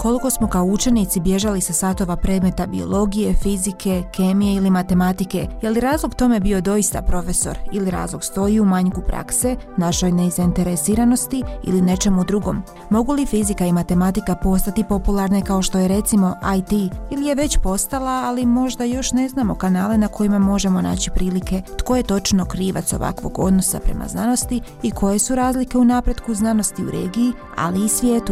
koliko smo kao učenici bježali sa satova predmeta biologije, fizike, kemije ili matematike, je li razlog tome bio doista profesor ili razlog stoji u manjku prakse, našoj nezainteresiranosti ili nečemu drugom? Mogu li fizika i matematika postati popularne kao što je recimo IT, ili je već postala, ali možda još ne znamo kanale na kojima možemo naći prilike tko je točno krivac ovakvog odnosa prema znanosti i koje su razlike u napretku znanosti u regiji, ali i svijetu.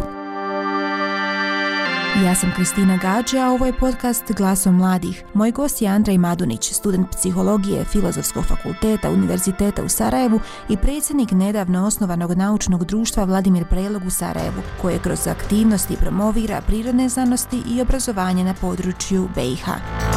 Ja sam Kristina Gađe, a ovo je podcast Glasom mladih. Moj gost je Andrej Madunić, student psihologije Filozofskog fakulteta Univerziteta u Sarajevu i predsjednik nedavno osnovanog naučnog društva Vladimir Prelog u Sarajevu, koje kroz aktivnosti promovira prirodne znanosti i obrazovanje na području BiH.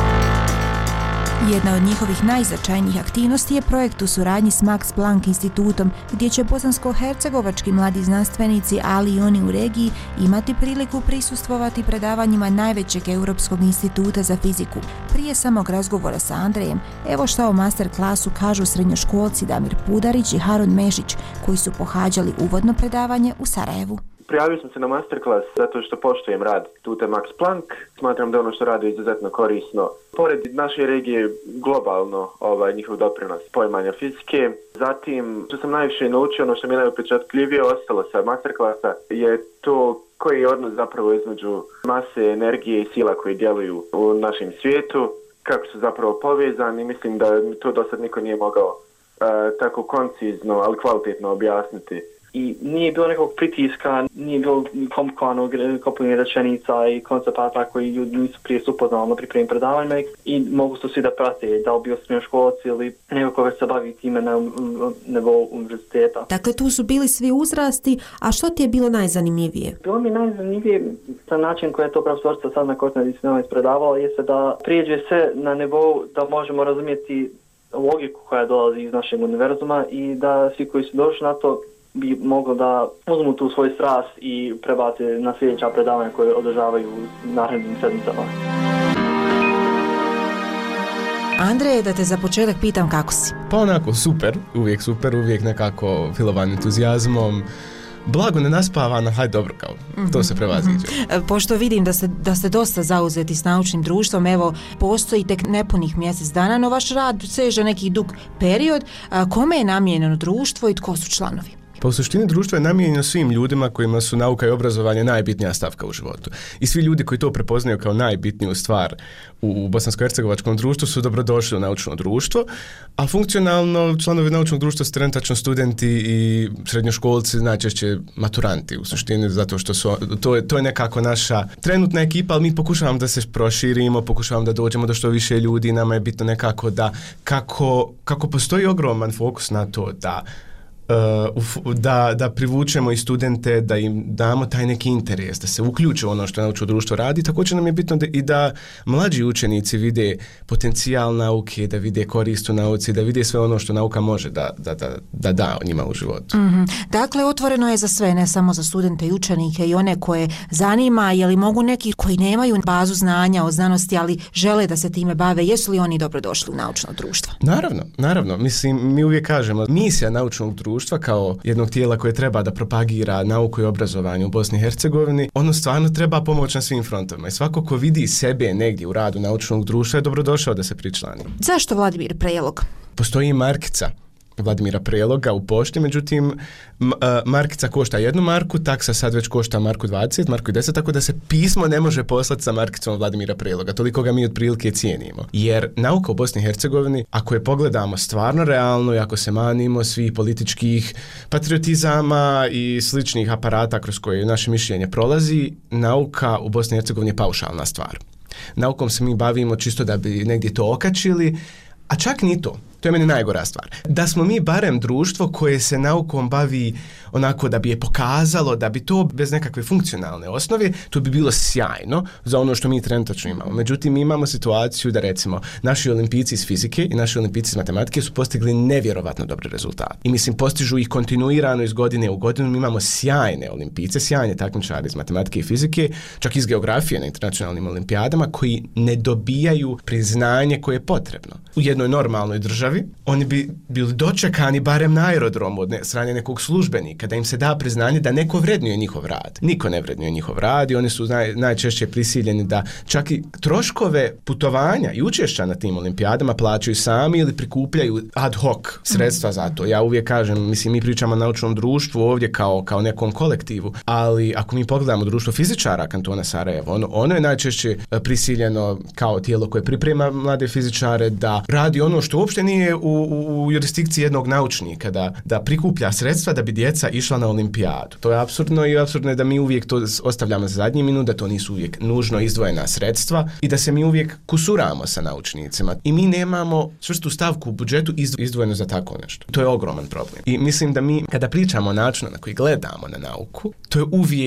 Jedna od njihovih najznačajnijih aktivnosti je projekt u suradnji s Max Planck institutom, gdje će bosansko-hercegovački mladi znanstvenici, ali i oni u regiji, imati priliku prisustvovati predavanjima najvećeg Europskog instituta za fiziku. Prije samog razgovora sa Andrejem, evo šta o master klasu kažu srednjoškolci Damir Pudarić i Harun Mešić, koji su pohađali uvodno predavanje u Sarajevu. Prijavio sam se na masterclass zato što poštujem rad Instituta Max Planck. Smatram da ono što radi je izuzetno korisno. Pored naše regije globalno njihov doprinos poimanja fizike. Zatim, što sam najviše naučio, ono što mi je najupečatljivije ostalo sa masterclassa je to koji je odnos zapravo između mase, energije i sila koji djeluju u našem svijetu, kako su zapravo povezani. Mislim da to do sad niko nije mogao tako koncizno, ali kvalitetno objasniti. I nije bilo nekog pritiska, nije bilo komplikovanog kopljenja rečenica i koncepata koji ljudi nisu prije upoznali na pripremi predavanjima i mogu su svi da prate, da li bio srednjoškolac ili neko ko već se bavi time na nivou univerziteta. Dakle, tu su bili svi uzrasti, a što ti je bilo najzanimljivije? Bilo mi najzanimljivije na način koji je to profesorica sad na Kortnoj disciplinama ispredavala, jeste da prijeđe sve na nivou da možemo razumjeti logiku koja dolazi iz našeg univerzuma i da svi koji su došli na to bi moglo da uzmu tu svoj strast i prebace na sljedeća predavanja koje održavaju u narednim sedmicama. Andrej, da te za početak pitam kako si? Pa onako super, uvijek nekako filovan entuzijazmom. Blago nenaspavana, hajde dobro kao, to se prevaziđe. Pošto vidim da ste dosta zauzeti s naučnim društvom, evo, postoji tek nepunih mjesec dana, no vaš rad seže neki dug period. Kome je namijenjeno društvo i tko su članovi? Pa u suštini društvo je namijenjeno svim ljudima kojima su nauka i obrazovanje najbitnija stavka u životu. I svi ljudi koji to prepoznaju kao najbitniju stvar u bosansko-hercegovačkom društvu su dobrodošli u naučno društvo, a funkcionalno članovi naučnog društva su trenutačno studenti i srednjoškolci, najčešće maturanti u suštini, zato što to je nekako naša trenutna ekipa, ali mi pokušavamo da se proširimo, pokušavamo da dođemo do što više ljudi. Nama je bitno nekako da kako postoji ogroman fokus na to da privučemo i studente, da im damo taj neki interes, da se uključe u ono što naučno društvo radi. Također nam je bitno i da mlađi učenici vide potencijal nauke, da vide korist u nauci, da vide sve ono što nauka može da njima u životu. Dakle, otvoreno je za sve, ne samo za studente i učenike i one koje zanima, je li mogu neki koji nemaju bazu znanja o znanosti, ali žele da se time bave, jesu li oni dobrodošli u naučno društvo? Naravno. Mislim, mi uvijek kažemo, misija naučnog društva kao jednog tijela koje treba da propagira nauku i obrazovanje u Bosni i Hercegovini, ono stvarno treba pomoć na svim frontovima i svako ko vidi sebe negdje u radu naučnog društva je dobrodošao da se pričlani. Zašto Vladimir Prelog? Postoji markica Vladimira Preloga u pošti, međutim markica košta 1 marku, taksa sad već košta marku 20, marku 10, tako da se pismo ne može poslati sa markicom Vladimira Preloga, toliko ga mi otprilike cijenimo. Jer nauka u Bosni i Hercegovini, ako je pogledamo stvarno realno i ako se manimo svih političkih patriotizama i sličnih aparata kroz koje naše mišljenje prolazi, nauka u Bosni i Hercegovini je paušalna stvar. Naukom se mi bavimo čisto da bi negdje to okačili, a čak ni to. To je meni najgora stvar. Da smo mi barem društvo koje se naukom bavi onako da bi je pokazalo, da bi to bez nekakve funkcionalne osnove, to bi bilo sjajno za ono što mi trenutačno imamo. Međutim, mi imamo situaciju da recimo naši olimpijci iz fizike i naši olimpijci iz matematike su postigli nevjerovatno dobre rezultate. I mislim, postižu ih kontinuirano iz godine u godinu. Mi imamo sjajne olimpijce, sjajne takmičare iz matematike i fizike, čak iz geografije na internacionalnim olimpijadama koji ne dobijaju priznanje koje je potrebno. U jednoj normalnoj državi državi, oni bi bili dočekani barem na aerodromu od strane nekog službenika, da im se da priznanje da neko vrednuje njihov rad. Niko ne vrednuje njihov rad i oni su najčešće prisiljeni da čak i troškove putovanja i učešća na tim olimpijadama plaćaju sami ili prikupljaju ad hoc sredstva za to. Ja uvijek kažem, mislim, mi pričamo o naučnom društvu ovdje kao nekom kolektivu, ali ako mi pogledamo društvo fizičara kantona Sarajevo, ono je najčešće prisiljeno kao tijelo koje priprema mlade fizičare da radi ono što uopšte nije u jurisdikciji jednog naučnika, da prikuplja sredstva da bi djeca išla na olimpijadu. To je apsurdno i apsurdno je da mi uvijek to ostavljamo za zadnji minut, da to nisu uvijek nužno izdvojena sredstva i da se mi uvijek kusuramo sa naučnicima. I mi nemamo čvrstu stavku u budžetu izdvojeno za tako nešto. To je ogroman problem. I mislim da mi, kada pričamo o načinu na koji gledamo na nauku, to je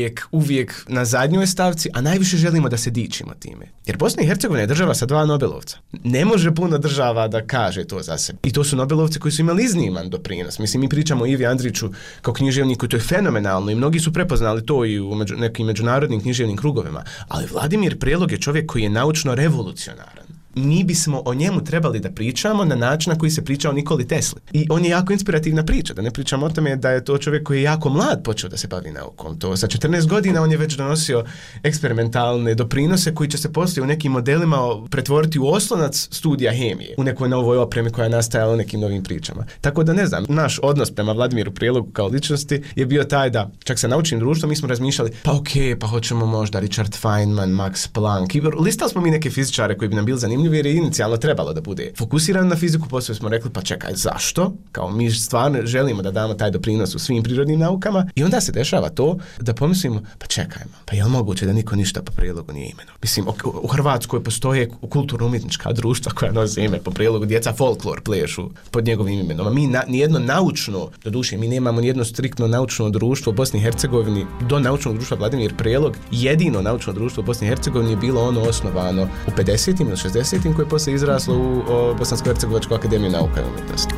uvijek na zadnjoj stavci, a najviše želimo da se dičimo time. Jer Bosna i Hercegovina je država sa 2 Nobelovca. Ne može puno država da kaže to za sebe. I to su Nobelovci koji su imali izniman doprinos. Mislim, mi pričamo o Ivi Andriću kao književniku, to je fenomenalno i mnogi su prepoznali to i u nekim međunarodnim književnim krugovima. Ali Vladimir Prelog je čovjek koji je naučno revolucionaran. Mi bismo o njemu trebali da pričamo na način na koji se priča o Nikoli Tesli. I on je jako inspirativna priča, da ne pričamo o tome da je to čovjek koji je jako mlad počeo da se bavi naukom. To sa 14 godina on je već donosio eksperimentalne doprinose koji će se poslije u nekim modelima pretvoriti u oslonac studija hemije, u nekoj novoj opremi koja je nastajala u nekim novim pričama. Tako da ne znam, naš odnos prema Vladimiru Prijelogu kao ličnosti je bio taj da čak sa naučnim društvom mi smo razmišljali, pa hoćemo možda Richard Feynman, Max Planck. I listali smo mi neke fizičare koji bi nam bili zanimljivi jer je inicijalno trebalo da bude fokusiran na fiziku, poslije smo rekli pa čekaj, zašto? Kao mi stvarno želimo da damo taj doprinos u svim prirodnim naukama i onda se dešava to da pomislimo pa čekajmo, pa je li moguće da niko ništa po Prijelogu nije imenovao? Mislim, u Hrvatskoj postoje kulturno-umjetnička društva koja nose ime po Prijelogu, djeca folklor plešu pod njegovim imenom, a mi nijedno naučno, doduše mi nemamo nijedno striktno naučno društvo u Bosni i Hercegovini, do naučnog društva Vladimir Prijelog, jedino naučno društvo u Bosni i Hercegovini je bilo ono osnovano u 50. ili 60. koje je poslije izraslo u Bosansko-Hercegovačku akademiju nauka i umjetnosti.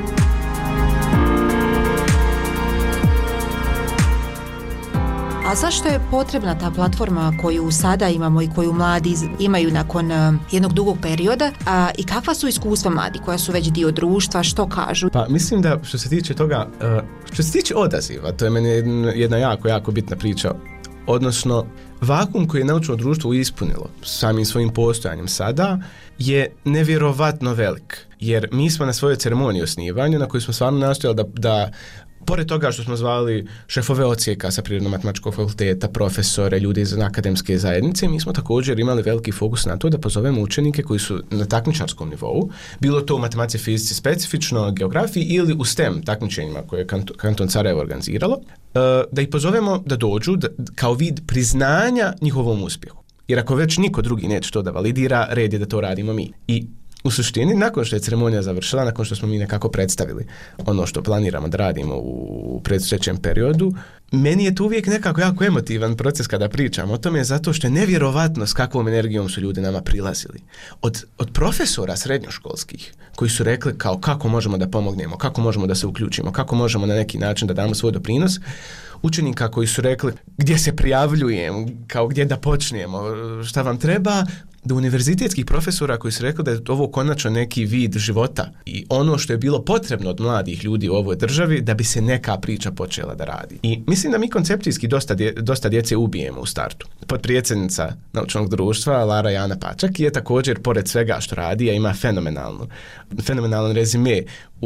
A zašto je potrebna ta platforma koju sada imamo i koju mladi imaju nakon jednog dugog perioda? I kakva su iskustva mladi koja su već dio društva, što kažu? Pa mislim da što se tiče toga, što se tiče odaziva, to je meni jedna jako bitna priča. Odnosno, vakuum koji je naučno društvo ispunilo samim svojim postojanjem sada je nevjerovatno velik. Jer mi smo na svojoj ceremoniji osnivanja, na kojoj smo stvarno nastojali da pored toga što smo zvali šefove odsjeka sa Prirodno-matematičkog fakulteta, profesore, ljudi iz akademske zajednice, mi smo također imali veliki fokus na to da pozovemo učenike koji su na takmičarskom nivou, bilo to u matematici, fizici specifično, geografiji ili u STEM takmičenjima koje je kanton Sarajevo organiziralo, da ih pozovemo da dođu kao vid priznanja njihovom uspjehu. Jer ako već niko drugi neće to da validira, red je da to radimo mi. I u suštini, nakon što je ceremonija završila, nakon što smo mi nekako predstavili ono što planiramo da radimo u predstojećem periodu, meni je to uvijek nekako jako emotivan proces kada pričam o tome, zato što je nevjerovatno s kakvom energijom su ljudi nama prilazili. Od profesora srednjoškolskih koji su rekli kao kako možemo da pomognemo, kako možemo da se uključimo, kako možemo na neki način da damo svoj doprinos, učenika koji su rekli gdje se prijavljujem, kao gdje da počnemo, šta vam treba, do univerzitetskih profesora koji su rekli da je ovo konačno neki vid života i ono što je bilo potrebno od mladih ljudi u ovoj državi da bi se neka priča počela da radi. I mislim da mi koncepcijski dosta djece ubijemo u startu. Potpredsjednica naučnog društva Lara Jana Pačak je također, pored svega što radi, a ima fenomenalan rezime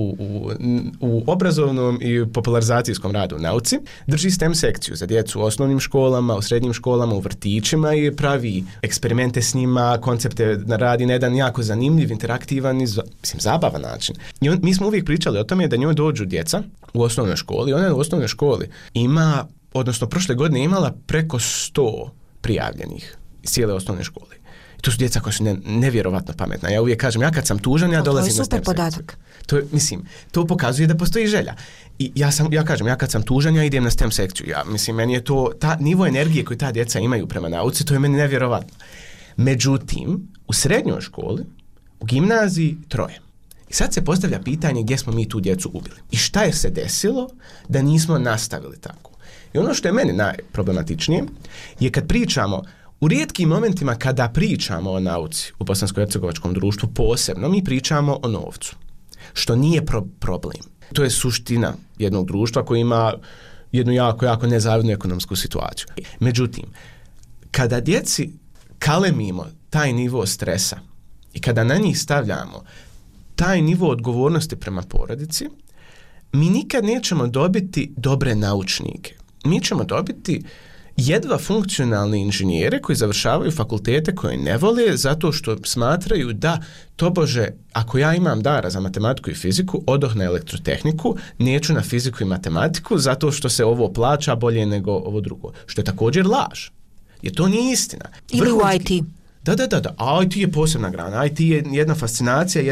u obrazovnom i popularizacijskom radu u nauci, drži STEM sekciju za djecu u osnovnim školama, u srednjim školama, u vrtićima i pravi eksperimente s njima, koncepte radi na jedan jako zanimljiv, interaktivan i zabavan način. I mi smo uvijek pričali o tome da njoj dođu djeca u osnovnoj školi. Ona u osnovnoj školi ima, odnosno prošle godine imala preko 100 prijavljenih iz cijele osnovne škole. I to su djeca koja su nevjerovatno pametna. Ja uvijek kažem, ja kad sam tužan, ja dolazim na STEM sekciju. To pokazuje da postoji želja. I ja kažem, ja kad sam tužan, ja idem na STEM sekciju. Meni je to, nivo energije koju ta djeca imaju prema nauci, to je meni nevjerovatno. Međutim, u srednjoj školi, u gimnaziji 3. I sad se postavlja pitanje gdje smo mi tu djecu ubili. I šta je se desilo da nismo nastavili tako. I ono što je meni najproblematičnije je kad pričamo, u rijetkim momentima kada pričamo o nauci u bosansko-hercegovačkom društvu posebno, mi pričamo o novcu. što nije problem. To je suština jednog društva koji ima jednu jako nezavidnu ekonomsku situaciju. Međutim, kada djeci kalemimo taj nivo stresa i kada na njih stavljamo taj nivo odgovornosti prema porodici, mi nikad nećemo dobiti dobre naučnike. Mi ćemo dobiti jedva funkcionalne inženjere koji završavaju fakultete koje ne vole zato što smatraju da, tobože, ako ja imam dara za matematiku i fiziku, odoh na elektrotehniku, neću na fiziku i matematiku zato što se ovo plaća bolje nego ovo drugo. Što je također laž. Jer to nije istina. Ili u IT. Da. A IT je posebna grana. IT je jedna fascinacija,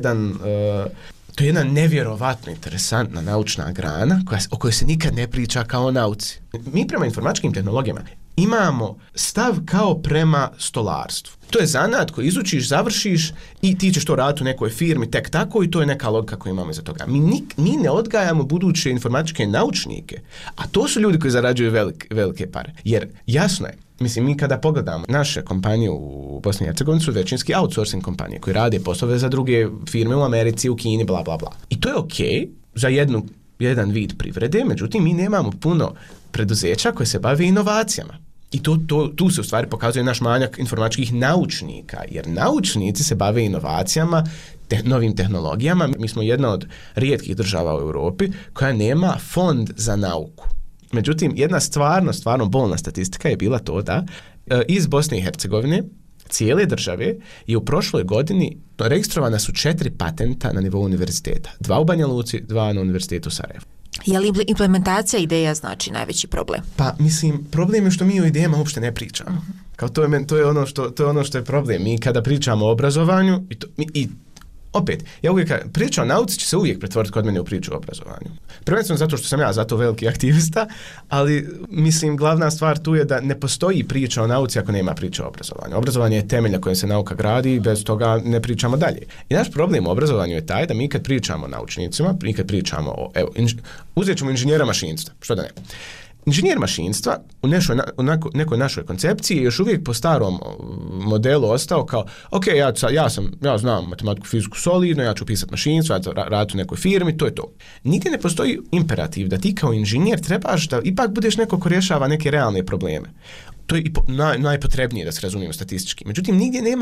to je jedna nevjerovatno interesantna naučna grana o kojoj se nikad ne priča kao o nauci. Mi prema informatičkim tehnologijama imamo stav kao prema stolarstvu. To je zanat koji izučiš, završiš i ti ćeš to raditi u nekoj firmi tek tako i to je neka logika koju imamo iza toga. Mi ne odgajamo buduće informatičke naučnike, a to su ljudi koji zarađuju velike pare. Jer jasno je, mislim, mi kada pogledamo naše kompanije u Bosni i Hercegovini su većinski outsourcing kompanije koji rade poslove za druge firme u Americi, u Kini, bla, bla, bla. I to je okej za jedan vid privrede, međutim, mi nemamo puno preduzeća koje se bave inovacijama. I tu se u stvari pokazuje naš manjak informatičkih naučnika, jer naučnici se bave inovacijama, novim tehnologijama. Mi smo jedna od rijetkih država u Europi koja nema fond za nauku. Međutim, jedna stvarno bolna statistika je bila to da iz Bosne i Hercegovine, cijele države, je u prošloj godini registrovana su 4 patenta na nivou univerziteta. 2 u Banja Luci, 2 na univerzitetu u Sarajevu. Je li implementacija ideja znači najveći problem? Pa, mislim, problem je što mi o idejama uopšte ne pričamo. Kao to je ono što je problem. Mi kada pričamo o obrazovanju opet, ja uvijek priča o nauci će se uvijek pretvoriti kod mene u priču o obrazovanju. Prvenstveno zato što sam ja zato veliki aktivista, ali mislim glavna stvar tu je da ne postoji priča o nauci ako nema priča o obrazovanju. Obrazovanje je temelj na kojem se nauka gradi i bez toga ne pričamo dalje. I naš problem u obrazovanju je taj da mi kad pričamo o naučnicima, mi kad pričamo o, uzet ćemo inženjera mašinstva, što da ne. Inženjer mašinstva u nekoj našoj koncepciji je još uvijek po starom modelu ostao kao, ok, ja znam matematiku, fiziku solidno, ja ću pisati mašinstvo, ja ću raditi u nekoj firmi, to je to. Nigdje ne postoji imperativ da ti kao inženjer trebaš da ipak budeš neko ko rješava neke realne probleme. To je najpotrebnije da se razumijemo statistički. Međutim,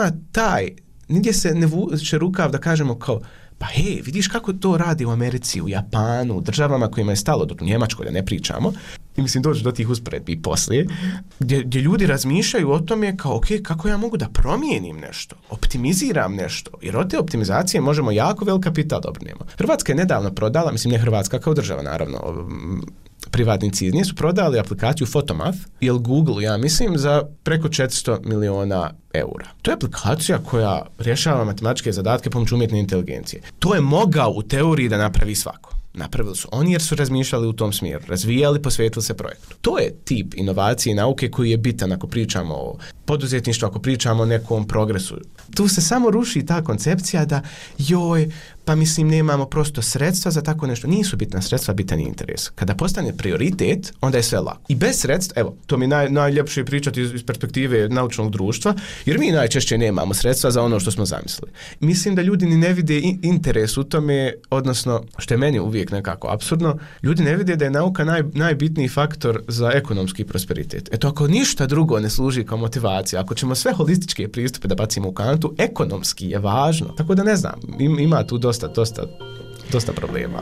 nigdje se ne vuče rukav da kažemo kao, pa hej, vidiš kako to radi u Americi, u Japanu, u državama kojima je stalo, dok u Njemačkoj da ne pričamo, i mislim doći do tih usporedbi i poslije, gdje ljudi razmišljaju o tome kao, ok, kako ja mogu da promijenim nešto, optimiziram nešto, jer od te optimizacije možemo jako velik kapital dobrijemo. Hrvatska je nedavno prodala, mislim ne Hrvatska kao država naravno, privatnici iz nje su prodali aplikaciju Photomath ili Google, ja mislim, za preko 400 miliona eura. To je aplikacija koja rješava matematičke zadatke pomoću umjetne inteligencije. To je mogao u teoriji da napravi svako. Napravili su oni jer su razmišljali u tom smjeru, razvijali, posvetili se projektu. To je tip inovacije i nauke koji je bitan ako pričamo o poduzetništvu, ako pričamo o nekom progresu. Tu se samo ruši ta koncepcija da pa mislim nemamo prosto sredstva za tako nešto. Nisu bitna sredstva, bitan je interes. Kada postane prioritet, onda je sve lako. I bez sredstva, evo, to mi je najljepše pričati iz perspektive naučnog društva, jer mi najčešće nemamo sredstva za ono što smo zamislili. Mislim da ljudi ni ne vide interes u tome, odnosno, što je meni uvijek nekako apsurdno, ljudi ne vide da je nauka najbitniji faktor za ekonomski prosperitet. Eto, ako ništa drugo ne služi kao motivacija, ako ćemo sve holističke pristupe da bacimo u kantu, ekonomski je važno. Tako da ne znam, ima tu dosta problema.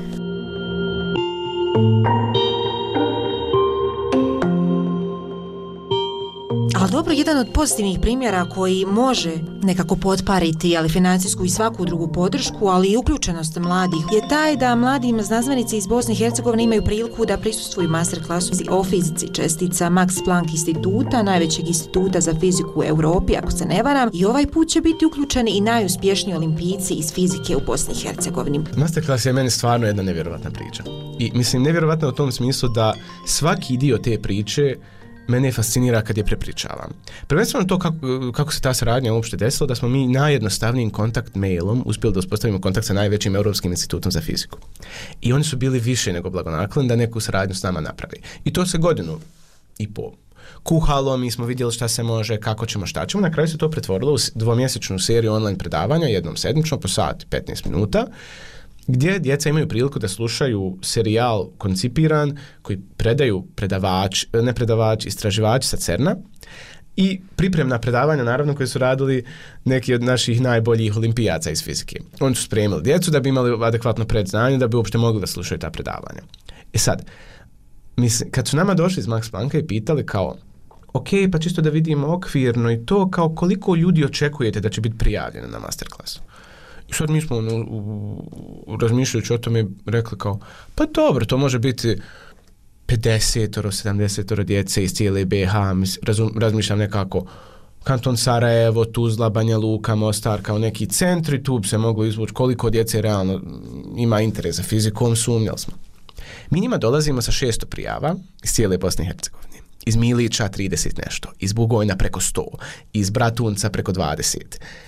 Ali dobro, jedan od pozitivnih primjera koji može nekako potpariti financijsku i svaku drugu podršku, ali i uključenost mladih, je taj da mladim znanstvenici iz Bosne i Hercegovine imaju priliku da prisustvuju masterklasu o fizici čestica Max Planck instituta, najvećeg instituta za fiziku u Europi, ako se ne varam, i ovaj put će biti uključeni i najuspješniji olimpijci iz fizike u Bosni i Hercegovini. Masterclass je meni stvarno jedna nevjerovatna priča. I mislim, nevjerovatna u tom smislu da svaki dio te priče mene fascinira kad je prepričavam. Prvenstveno to kako se ta saradnja uopšte desila, da smo mi najjednostavnijim kontakt mailom uspjeli da uspostavimo kontakt sa najvećim Europskim institutom za fiziku. I oni su bili više nego blagonakloni da neku saradnju s nama napravi. I to se 1.5 godina kuhalo, mi smo vidjeli šta se može, kako ćemo, šta ćemo. Na kraju se to pretvorilo u 2-mjesečnu seriju online predavanja, jednom sedmično, po sat 15 minuta. gdje djeca imaju priliku da slušaju serijal koncipiran koji predaju istraživači sa CERN-a i pripremna predavanja, naravno, koje su radili neki od naših najboljih olimpijaca iz fizike. Oni su spremili djecu da bi imali adekvatno predznanje, da bi uopšte mogli da slušaju ta predavanja. I sad, kad su nama došli iz Max Plancka i pitali kao, ok, pa čisto da vidimo okvirno i to, kao koliko ljudi očekujete da će biti prijavljeno na masterklasu. I sad mi smo razmišljajući o tome rekli kao, pa dobro, to može biti 50-70 djece iz cijele BiH, razmišljam nekako kanton Sarajevo, Tuzla, Banja Luka, Mostar, kao neki centri, tu bi se moglo izvući koliko djece realno ima interes za fizikom, sumnjali smo. Mi njima dolazimo sa 600 prijava iz cijele Bosne i Hercegovine. Iz Milića 30 nešto, iz Bugojna preko 100, iz Bratunca preko 20.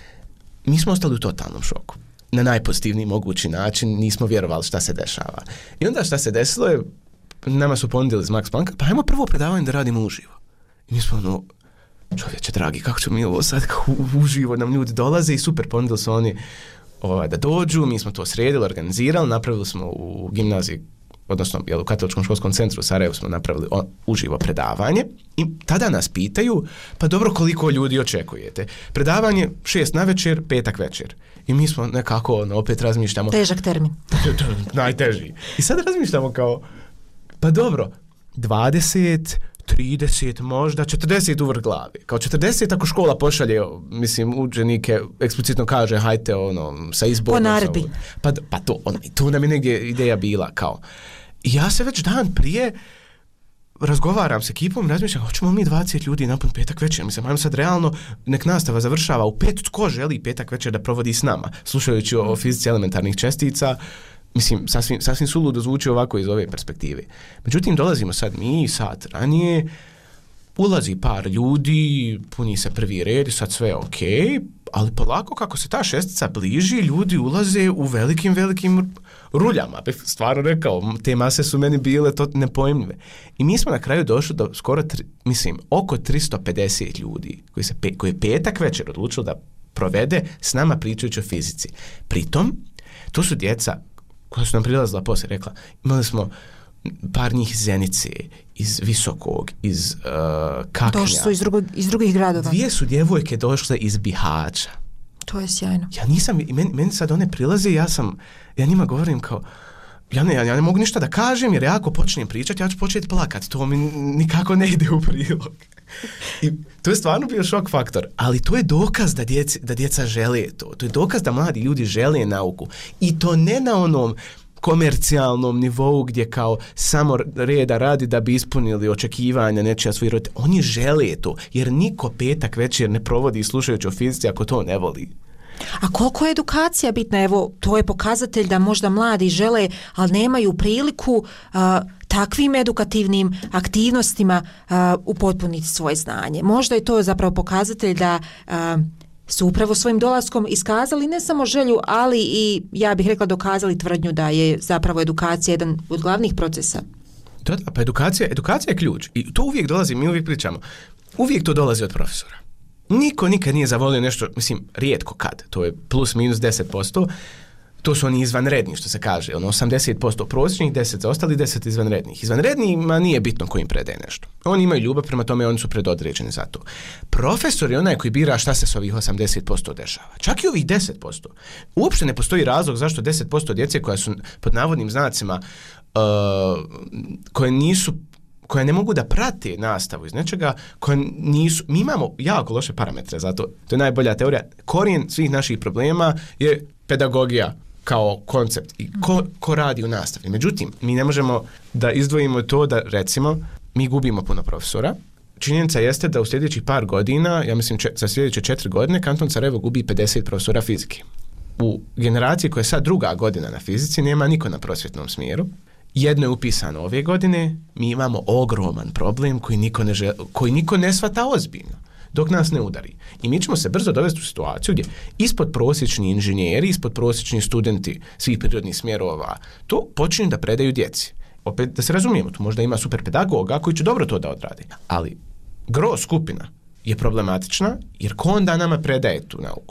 Mi smo ostali u totalnom šoku. Na najpozitivniji mogući način, nismo vjerovali šta se dešava. I onda šta se desilo je, nama su ponudili iz Max Plancka, pa ajmo prvo predavanje da radimo uživo. I mi smo čovječe dragi, kako ćemo mi ovo sad uživo, nam ljudi dolaze i super, ponudili su oni da dođu, mi smo to sredili, organizirali, napravili smo u gimnaziji, odnosno u Katoličkom školskom centru u Sarajevu smo napravili uživo predavanje i tada nas pitaju, pa dobro, koliko ljudi očekujete? Predavanje 6 navečer, petak večer. I mi smo nekako, opet razmišljamo... Težak termin. Najteži. I sad razmišljamo kao, pa dobro, 20, 30, možda 40 uvrh glavi. Kao 40 ako škola pošalje, učenike, eksplicitno kaže, hajte sa izborom. Po naredbi. Pa to, tu nam je negdje ideja bila, kao. I ja se već dan prije razgovaram s ekipom, razmišljam, hoćemo mi 20 ljudi napun petak večer. Ajmo sad realno, nek nastava završava u 5, tko želi petak večer da provodi s nama, slušajući o fizici elementarnih čestica. Sasvim suludo zvuči ovako iz ove perspektive. Međutim, dolazimo sad mi, sat ranije, ulazi par ljudi, puni se prvi red i sad sve ok, ali polako kako se ta šestica bliži, ljudi ulaze u velikim ruljama. Stvarno rekao, te mase su meni bile to nepojmljive. I mi smo na kraju došli do skoro, oko 350 ljudi koji je petak večer odlučilo da provede s nama pričajući o fizici. Pritom, to su djeca koja su nam prilazila poslije, rekla, imali smo par njih iz Zenice, iz Visokog, iz Kaknja. Došli su iz drugih gradova. 2 su djevojke došle iz Bihaća. To je sjajno. Ja nisam, meni sad one prilaze, ja njima govorim kao, ja ne mogu ništa da kažem, jer ja ako počnem pričati, ja ću početi plakati, to mi nikako ne ide u prilog. I to je stvarno bio šok faktor, ali to je dokaz da djeca žele to. To je dokaz da mladi ljudi žele nauku. I to ne na onom komercijalnom nivou gdje kao samo reda radi da bi ispunili očekivanja nečija svojih roditelja. Oni žele to, jer niko petak večer ne provodi slušajući o fizici ako to ne voli. A koliko je edukacija bitna? Evo, to je pokazatelj da možda mladi žele, ali nemaju priliku takvim edukativnim aktivnostima upotpuniti svoje znanje. Možda je to zapravo pokazatelj da su upravo svojim dolaskom iskazali ne samo želju, ali i, ja bih rekla, dokazali tvrdnju da je zapravo edukacija jedan od glavnih procesa. Da, pa edukacija je ključ. I to uvijek dolazi, mi uvijek pričamo, uvijek to dolazi od profesora. Niko nikad nije zavolio nešto, rijetko kad, to je plus minus 10%, to su oni izvanredni, što se kaže, 80% prosječnih, 10 za ostali, 10 izvanrednih. Izvanrednijima nije bitno ko im predaje nešto. Oni imaju ljubav, prema tome oni su predodređeni za to. Profesor je onaj koji bira šta se s ovih 80% dešava. Čak i ovih 10%. Uopšte ne postoji razlog zašto 10% djece koja su pod navodnim znacima, koje ne mogu da prate nastavu iz nečega, koje nisu... Mi imamo jako loše parametre za to. To je najbolja teorija. Korijen svih naših problema je pedagogija kao koncept i ko radi u nastavi. Međutim, mi ne možemo da izdvojimo to da, recimo, mi gubimo puno profesora. Činjenica jeste da u sljedećih par godina, ja mislim za sljedeće 4 godine, kanton Sarajevo gubi 50 profesora fizike. U generaciji koja je sad 2. godina na fizici nema niko na prosvjetnom smjeru. Jedno je upisano ove godine, mi imamo ogroman problem koji niko ne shvata ozbiljno, dok nas ne udari. I mi ćemo se brzo dovesti u situaciju gdje ispod prosječni inženjeri, ispod prosječni studenti svih prirodnih smjerova to počinju da predaju djeci. Opet da se razumijemo, tu možda ima super pedagoga koji će dobro to da odradi, ali gro skupina je problematična jer ko onda nama predaje tu nauku?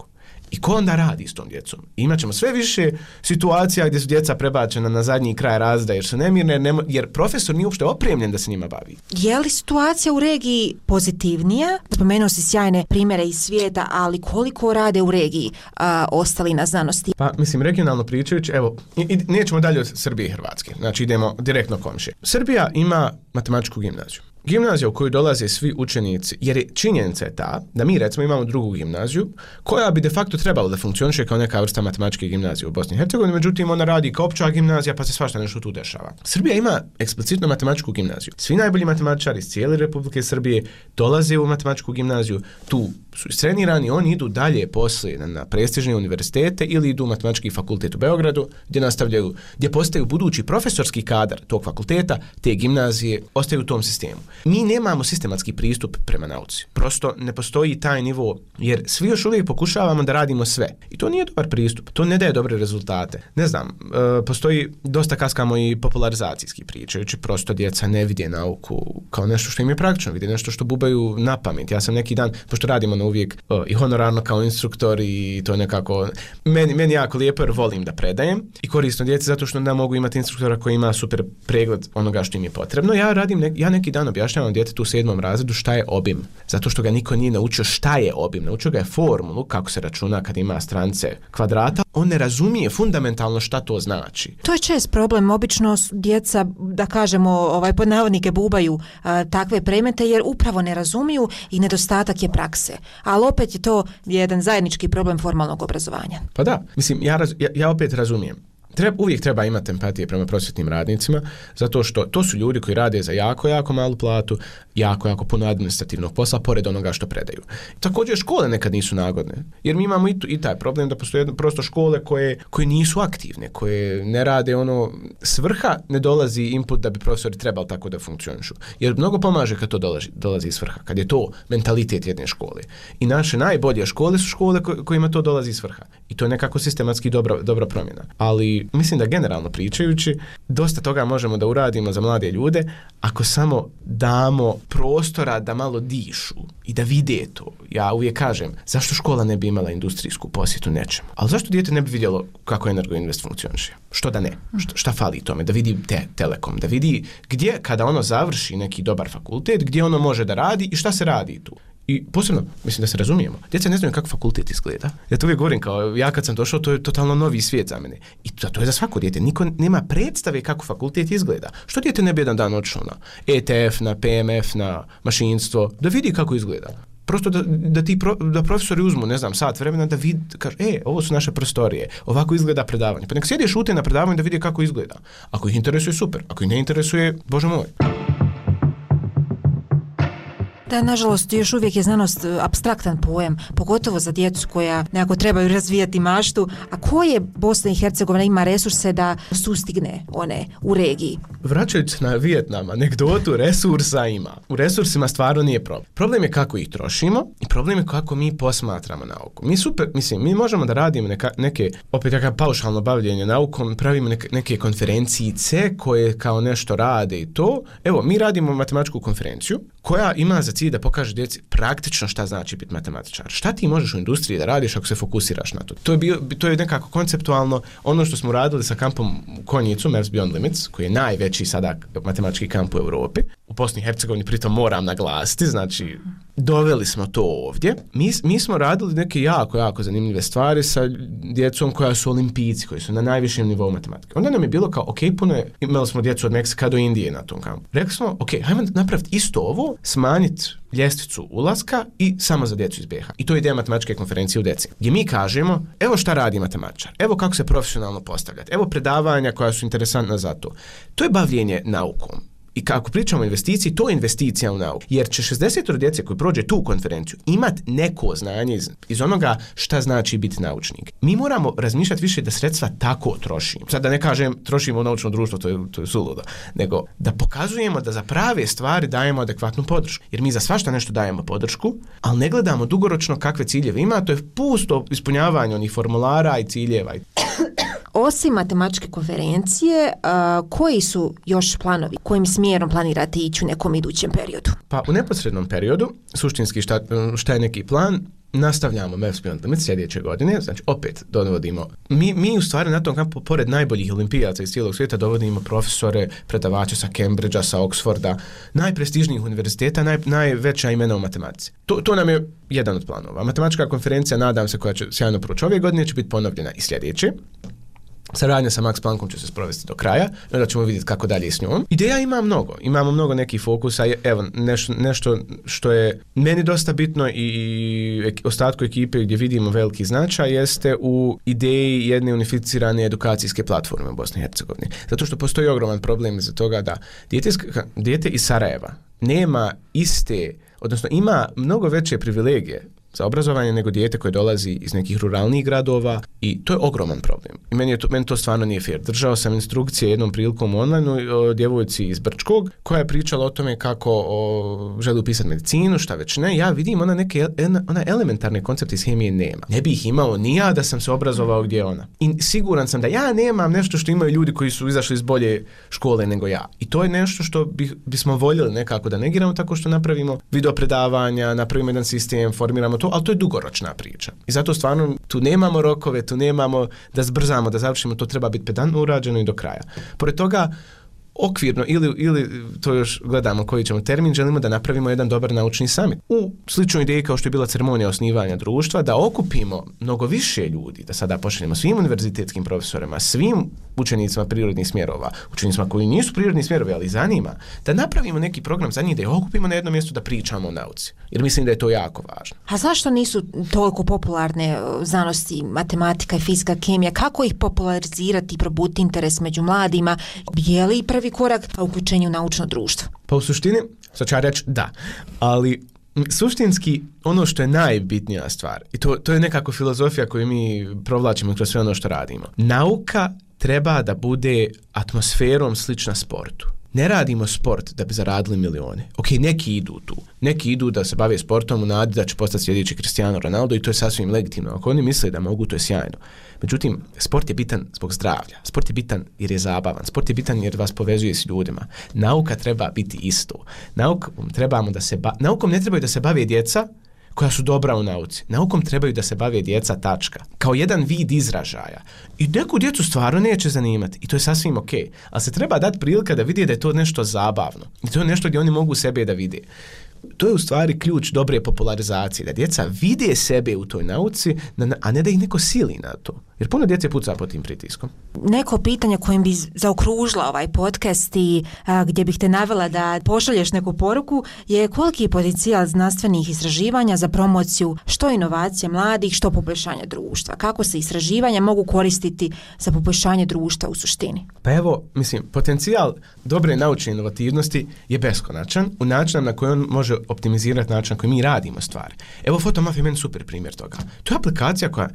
I ko onda radi s tom djecom? Imaćemo sve više situacija gdje su djeca prebačena na zadnji kraj razreda jer su nemirne, jer profesor nije uopšte opremljen da se njima bavi. Je li situacija u regiji pozitivnija? Spomenuo si sjajne primjere iz svijeta, ali koliko rade u regiji ostali na znanosti? Pa, mislim, regionalno pričajući, evo, nećemo dalje od Srbije i Hrvatske, znači idemo direktno komšije. Srbija ima matematičku gimnaziju. Gimnazija u koju dolaze svi učenici, jer je činjenica je ta da mi recimo imamo drugu gimnaziju koja bi de facto trebala da funkcioniše kao neka vrsta matematičke gimnazije u Bosni i Hercegovini, međutim ona radi kao opća gimnazija pa se svašta nešto tu dešava. Srbija ima eksplicitno matematičku gimnaziju. Svi najbolji matematičari iz cijele Republike Srbije dolaze u matematičku gimnaziju, tu su istrenirani, oni idu dalje poslije na prestižne univerzitete ili idu u matematički fakultet u Beogradu gdje nastavljaju, gdje postaju budući profesorski kadar tog fakulteta, te gimnazije, ostaju u tom sistemu. Mi nemamo sistematski pristup prema nauci. Prosto ne postoji taj nivo, jer svi još uvijek pokušavamo da radimo sve. I to nije dobar pristup, to ne daje dobre rezultate. Ne znam, postoji, dosta kaskamo i popularizacijski pričajući, prosto djeca ne vide nauku kao nešto što im je praktično, vide nešto što bubaju na pamet. Ja sam neki dan, pošto radimo na uvijek i honorarno kao instruktor i to je nekako, meni jako lijepo jer volim da predajem i korisno djeci zato što onda mogu imati instruktora koji ima super pregled onoga što im je potrebno. Ja neki dan objašnjavam djetetu u 7. razredu šta je obim. Zato što ga niko nije naučio šta je obim. Naučio ga je formulu kako se računa kad ima strance kvadrata. On ne razumije fundamentalno šta to znači. To je čest problem. Obično djeca, da kažemo, pod navodnike bubaju takve predmete jer upravo ne razumiju i nedostatak je prakse. Ali opet je to jedan zajednički problem formalnog obrazovanja. Pa da, mislim, ja opet razumijem. Uvijek treba imati empatije prema prosvjetnim radnicima, zato što to su ljudi koji rade za jako, jako malu platu, jako puno administrativnog posla, pored onoga što predaju. Također škole nekad nisu nagodne, jer mi imamo i taj problem da postoje prosto škole koje nisu aktivne, koje ne rade svrha, ne dolazi input da bi profesori trebali tako da funkcionišu. Jer mnogo pomaže kad to dolazi iz svrha, kad je to mentalitet jedne škole. I naše najbolje škole su škole kojima to dolazi iz svrha. I to je nekako sistematski dobra promjena. Ali mislim da generalno pričajući, dosta toga možemo da uradimo za mlade ljude ako samo damo prostora da malo dišu i da vide to. Ja uvijek kažem, zašto škola ne bi imala industrijsku posjetu nečemu? Ali zašto dijete ne bi vidjelo kako Energoinvest funkcioniše? Što da ne? Šta fali tome? Da vidi Telekom, da vidi gdje, kada ono završi neki dobar fakultet, gdje ono može da radi i šta se radi tu. I posebno, mislim da se razumijemo, djeca ne znaju kako fakultet izgleda. Ja to uvijek govorim kao, ja kad sam došao, to je totalno novi svijet za mene. I to je za svako dijete. Niko nema predstave kako fakultet izgleda. Što dijete ne bi jedan dan odšao na ETF, na PMF, na mašinstvo, da vidi kako izgleda. Prosto da profesori uzmu, ne znam, sat vremena da vidi, kaže, ovo su naše prostorije, ovako izgleda predavanje. Pa nek sjede šute na predavanju da vidi kako izgleda. Ako ih interesuje, super. Ako ih ne interesuje, Bože moj. Da, nažalost, još uvijek je znanost apstraktan pojam, pogotovo za djecu koja nekako trebaju razvijati maštu. A koje Bosna i Hercegovina ima resurse da sustigne one u regiji? Vraćajući na Vijetnam, anegdotu, resursa ima. U resursima stvarno nije problem. Problem je kako ih trošimo i problem je kako mi posmatramo nauku. Mi možemo da radimo neke, opet paušalno bavljenje naukom, pravimo neke konferencijice koje kao nešto rade i to. Evo, mi radimo matematičku konferenciju koja ima za cilj da pokaže djeci praktično šta znači biti matematičar. Šta ti možeš u industriji da radiš ako se fokusiraš na to? To je nekako konceptualno ono što smo radili sa kampom u Konjicu, Maths Beyond Limits, koji je najveći sada matematički kamp u Europi. U Bosni i Hercegovini pritom moram naglasiti, znači doveli smo to ovdje. Mi smo radili neke jako zanimljive stvari sa djecom koja su olimpijci, koji su na najvišem nivou matematike. Onda nam je bilo kao, imali smo djecu od Meksika do Indije na tom kampu. Rekli smo, hajmo napraviti isto ovo, smanjiti ljestvicu ulaska i samo za djecu iz BiH. I to je ideja matematičke konferencije u deci. Gdje mi kažemo, evo šta radi matematičar, evo kako se profesionalno postavljati, evo predavanja koja su interesantna za to. To je bavljenje naukom. I kako pričamo o investiciji, to je investicija u nauku. Jer će 60 djece koji prođe tu konferenciju imati neko znanje iz onoga šta znači biti naučnik. Mi moramo razmišljati više da sredstva tako trošimo. Sad da ne kažem trošimo u naučno društvo, to je suludo. Nego da pokazujemo da za prave stvari dajemo adekvatnu podršku. Jer mi za svašta nešto dajemo podršku, ali ne gledamo dugoročno kakve ciljeve ima. To je pusto ispunjavanje onih formulara i ciljeva. Osim matematičke konferencije, koji su još planovi? Kojim smjerom planirate ići u nekom idućem periodu? Pa u neposrednom periodu, suštinski šta je neki plan, nastavljamo Maths Beyond Limits sljedeće godine, znači opet dovodimo, mi u stvari na tom kampu, pored najboljih olimpijaca iz cijelog svijeta, dovodimo profesore, predavače sa Cambridgea, sa Oxforda, najprestižnijih univerziteta, najveća imena u matematici. To nam je jedan od planova. Matematička konferencija, nadam se, koja će sjajno proći ove godine, će biti ponovljena i sljedeće. Saradnja sa Max Planckom će se sprovesti do kraja, onda ćemo vidjeti kako dalje s njom. Ideja imamo mnogo nekih fokusa, evo nešto što je meni dosta bitno i ostatku ekipe gdje vidimo veliki značaj jeste u ideji jedne unificirane edukacijske platforme u Bosni i Hercegovini. Zato što postoji ogroman problem iza toga da dijete iz Sarajeva nema odnosno ima mnogo veće privilegije za obrazovanje nego dijete koje dolazi iz nekih ruralnih gradova i to je ogroman problem. I meni to stvarno nije fair. Držao sam instrukcije jednom prilikom online o djevojci iz Brčkog koja je pričala o tome kako želi upisati medicinu, šta već ne. Ja vidim ona elementarne koncepte iz hemije nema. Ne bi ih imao ni ja da sam se obrazovao gdje je ona. I siguran sam da ja nemam nešto što imaju ljudi koji su izašli iz bolje škole nego ja. I to je nešto što bismo voljeli nekako da negiramo tako što napravimo video predavanja, napravimo jedan sistem, formiramo to, ali to je dugoročna priča. I zato stvarno tu nemamo rokove, tu nemamo da zbrzamo, da završimo, to treba biti pedantno urađeno i do kraja. Pored toga, okvirno ili to još gledamo koji ćemo termin, želimo da napravimo jedan dobar naučni summit. U sličnoj ideji kao što je bila ceremonija osnivanja društva, da okupimo mnogo više ljudi, da sada pošaljemo svim univerzitetskim profesorima, svim učenicima prirodnih smjerova, učenicima koji nisu prirodni smjerovi, ali zanima, da napravimo neki program za njih, da ih okupimo na jednom mjestu da pričamo o nauci. Jer mislim da je to jako važno. A zašto nisu toliko popularne znanosti, matematika i fizika, kemija? Kako ih popularizirati i probuditi interes među mladima? Je li prvi korak ka uključenju u naučno društvo? Pa u suštini, sad ću ja reći da, ali suštinski ono što je najbitnija stvar, i to je nekako filozofija koju mi provlačimo kroz sve ono što radimo. Nauka treba da bude atmosferom slična sportu. Ne radimo sport da bi zaradili milione. Ok, neki idu tu. Neki idu da se bave sportom u nadi da će postati sljedeći Cristiano Ronaldo i to je sasvim legitimno. Ako oni misle da mogu, to je sjajno. Međutim, sport je bitan zbog zdravlja. Sport je bitan jer je zabavan. Sport je bitan jer vas povezuje s ljudima. Nauka treba biti isto. Naukom ne trebaju da se bave djeca koja su dobra u nauci. Naukom trebaju da se bave djeca, tačka. Kao jedan vid izražaja. I neku djecu stvarno neće zanimati. I to je sasvim ok. Ali se treba dati prilika da vidi da je to nešto zabavno. I to je nešto gdje oni mogu sebe da vide. To je u stvari ključ dobre popularizacije. Da djeca vide sebe u toj nauci, a ne da ih neko sili na to. Jer puno djece puca pod tim pritiskom. Neko pitanje kojim bi zaokružila ovaj podcast i gdje bih te navela da pošalješ neku poruku je koliki je potencijal znanstvenih istraživanja za promociju što inovacije mladih, što poboljšanje društva. Kako se istraživanja mogu koristiti za poboljšanje društva u suštini? Pa evo, potencijal dobre naučne inovativnosti je beskonačan u načinu na koji on može optimizirati način na koji mi radimo stvari. Evo, Photomaf je meni super primjer toga. To je aplikacija koja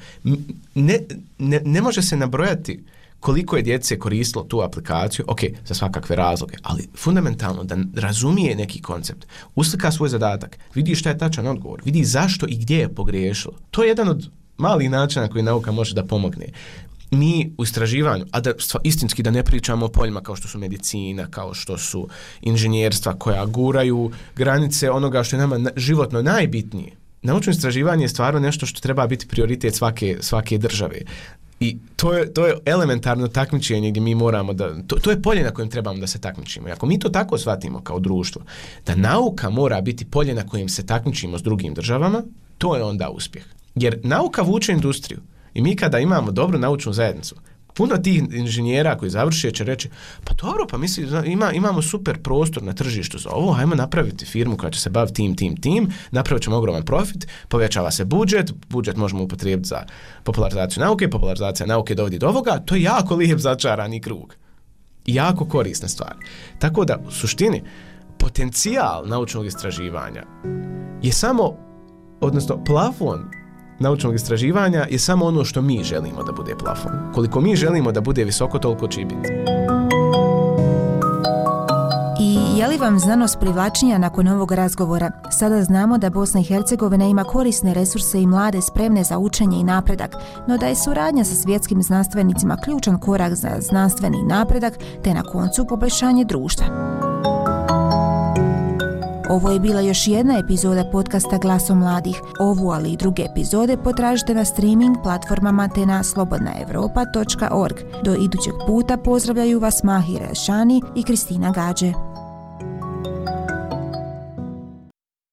ne može se nabrojati koliko je djece koristilo tu aplikaciju, ok, za svakakve razloge, ali fundamentalno da razumije neki koncept, uslika svoj zadatak, vidi šta je tačan odgovor, vidi zašto i gdje je pogriješilo. To je jedan od malih načina koji nauka može da pomogne. Mi u istraživanju, a da istinski da ne pričamo o poljima kao što su medicina, kao što su inženjerstva koja guraju granice onoga što je nama životno najbitnije. Naučno istraživanje je stvarno nešto što treba biti prioritet svake države. I to je elementarno takmičenje gdje mi moramo to je polje na kojem trebamo da se takmičimo. I ako mi to tako shvatimo kao društvo, da nauka mora biti polje na kojem se takmičimo s drugim državama, to je onda uspjeh. Jer nauka vuče industriju. I mi kada imamo dobru naučnu zajednicu, puno tih inženjera koji završe će reći, pa dobro, pa misli, imamo super prostor na tržištu za ovo, hajmo napraviti firmu koja će se baviti tim, napravit ćemo ogroman profit, povećava se budžet možemo upotrijebiti za popularizaciju nauke, popularizacija nauke dovodi do ovoga, to je jako lijep začarani krug. I jako korisna stvar. Tako da, u suštini, potencijal naučnog istraživanja je odnosno plafon naučnog istraživanja je samo ono što mi želimo da bude plafon. Koliko mi želimo da bude visoko, toliko će biti. I Je li vam znanost privlačnija nakon ovog razgovora? Sada znamo da Bosna i Hercegovina ima korisne resurse i mlade spremne za učenje i napredak, no da je suradnja sa svjetskim znanstvenicima ključan korak za znanstveni napredak te na koncu poboljšanje društva. Ovo je bila još jedna epizoda podcasta Glasom mladih. Ovu, ali i druge epizode potražite na streaming platformama te na slobodnaevropa.org. Do idućeg puta pozdravljaju vas Mahira Šani i Kristina Gađe.